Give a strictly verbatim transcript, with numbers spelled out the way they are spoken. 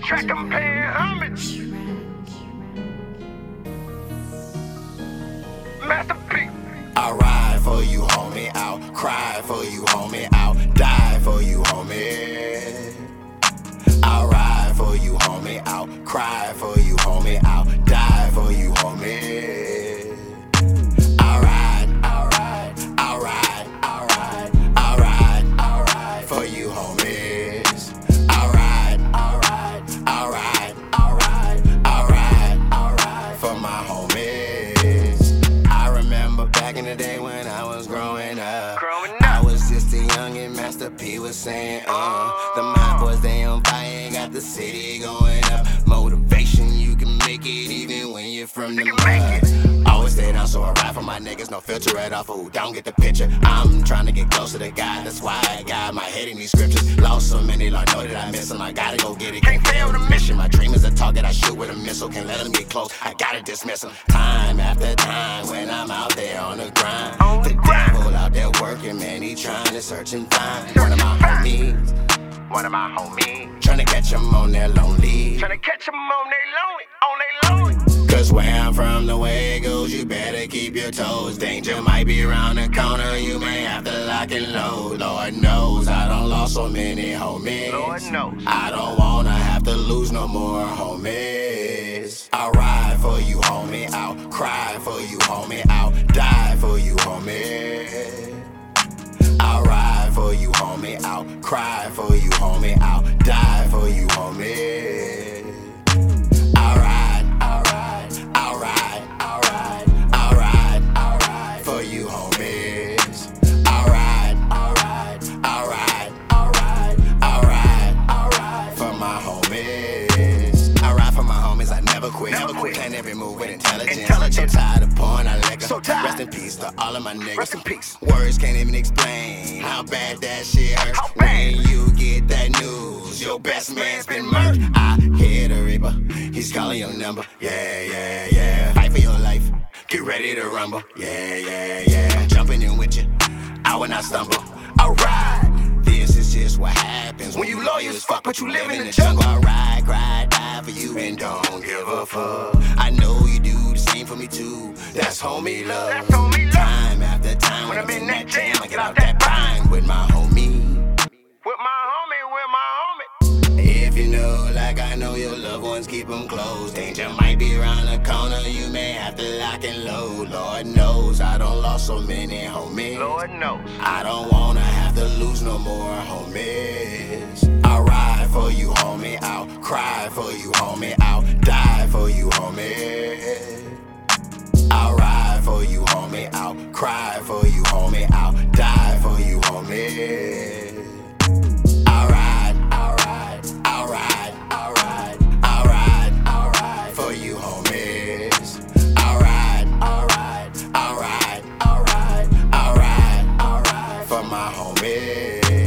track, I'm paying homage. Master P. I ride for you, homie. I'll cry for you, homie. I'll die for you, homie. I ride for you, homie. I'll cry for you, homie. I'll die for you, homie. I ride, I ride, I ride, I ride, I ride, I ride for you, homies. I ride, I ride, I ride, I ride, I ride, I ride for my homies. I remember back in the day when I was growing up. Growing up. I was just a young and Master P was saying, uh, the mob boys they on fire, got the city going up. Motivation, you can make it even when you're from the You can make mud. Always stay down, so I ride for my niggas, no filter at all for who don't get the picture. I'm trying to get closer to God, that's why I got my head in these scriptures. Lost so many, Lord know that I miss them, I gotta go get it. Can't fail the mission, my dream is a target I shoot with a missile. Can't let them get close, I gotta dismiss them. Time after time when I'm out there on the grind. On the The grind. devil out there working, man, he trying to search and find one of my homies. One of my homies. Tryna catch him on their lonely. Tryna catch them on they lonely, on they lonely. Cause where I'm from, the way it goes, you better keep your toes. Danger might be around the corner, you may have to lock and load. Lord knows I done lost so many homies. Lord knows. I don't wanna have to lose no more homies. I ride for you, homie. I'll cry for you, homie. I'll die for you, homie. I'll ride for you, homie. I'll cry for you, homie. I'll die for you, homie. I'll ride, I'll ride, I'll ride, I'll ride, I'll ride, I'll ride for you, homies. I'll ride, I'll ride, I'll ride, I'll ride, I'll ride, I'll ride for my homies. I ride for my homies, I never quit. Never quit. Plan every move with intelligence. Intelligence. So tired of pouring out liquor. So tired. Rest in peace to all of my niggas. Rest in peace. Words can't even explain how bad that shit hurts. How bad? When you get that news, your best man's been murdered. I hear the reaper, he's calling your number. Yeah, yeah, yeah. Fight for your life, get ready to rumble. Yeah, yeah, yeah. I'm jumping in with you, I will not stumble. Alright, this is just what happens when you loyal as fuck, but you live in the jungle. I ride, cry, die for you, and don't give a fuck. I know you do the same for me too. That's homie love. That's homie love. Time after time when I'm in that jam, I get out that bind with my homie. With my homie, with my homie. If you know, like I know, your loved ones keep them close. Danger might be around the corner, you may have to lock and load. Lord knows I done lost so many homies. Lord knows. I don't wanna have to lose no more homies. I ride for you, homie. I'll cry for you, homie. I'll die for you, homie. I'll ride for you, homie. I'll cry for you, homie. I'll die for you, homie. I'll ride, I'll ride, I'll ride, I'll ride, I'll ride, I'll ride for you, homies. I'll ride, I'll ride, I'll ride, I'll ride, I'll ride, I'll ride for my homies.